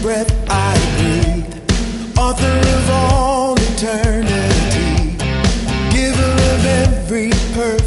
breath I breathe, author of all eternity, giver of every perfect